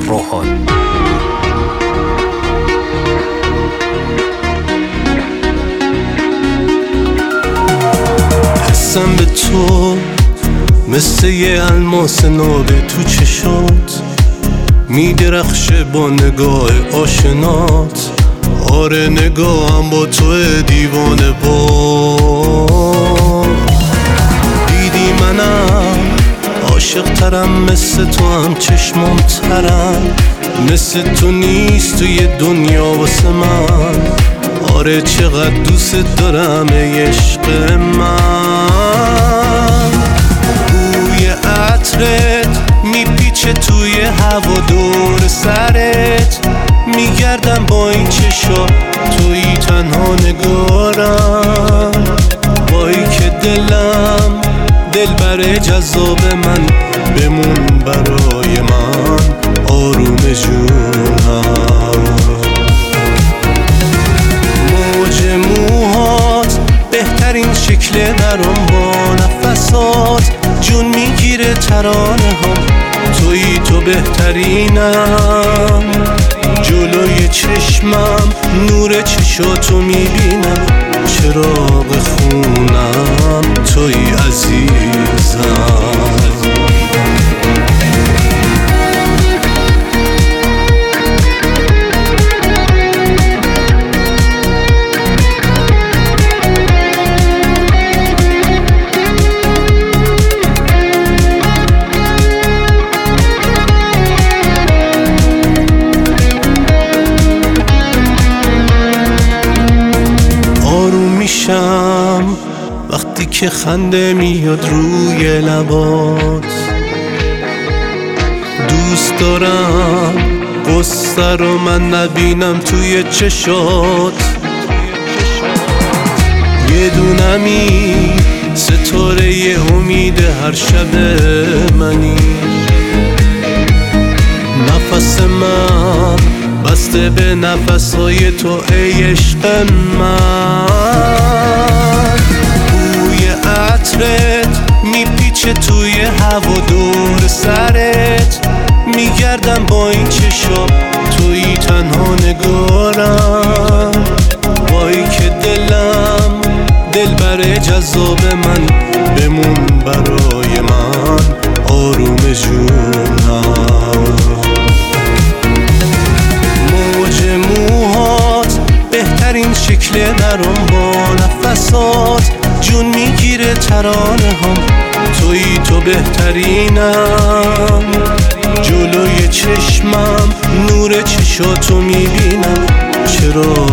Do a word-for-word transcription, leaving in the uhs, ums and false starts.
روحان. حسم به تو مثل یه الماس نابه تو چشات میدرخشه با نگاه آشنات. آره نگاهم با تو دیوانه با دیدی منم عاشق ترم، مثل تو هم چشمام ترم، مثل تو نیست توی دنیا واسه من. آره چقدر دوست دارم ای عشق من. بوی عطرت میپیچه توی هوا دور سرت، میگردم با این چشا توی تنها نگارم. بایی که دلم دل بر جذاب من، بمون برای من آروم جونم. موج موهات بهترین شکل درام با نفسات، جون میگیره ترانه هم توی تو بهترینم. جلوی چشمم نور چشاتو میبینم، چراغ خونم توی عزیزم. میشم وقتی که خنده میاد روی لبات. دوست دارم قصه رو من نبینم توی چشات. یه دونمی ستاره ی امید هر شب منی. نفس من بسته به نفسهای تو ای عشق من. بوی عطرت میپیچه توی هوا دور سرت، میگردم با این چشا توی تنها نگارم. بایی که دلم دل بر جذاب من، بمون برای من آروم جونم. بهترین شکل درام با نفسات، جون میگیره ترانه هم توی تو بهترینم. جلوی چشمم نور چشاتو میبینم، چرا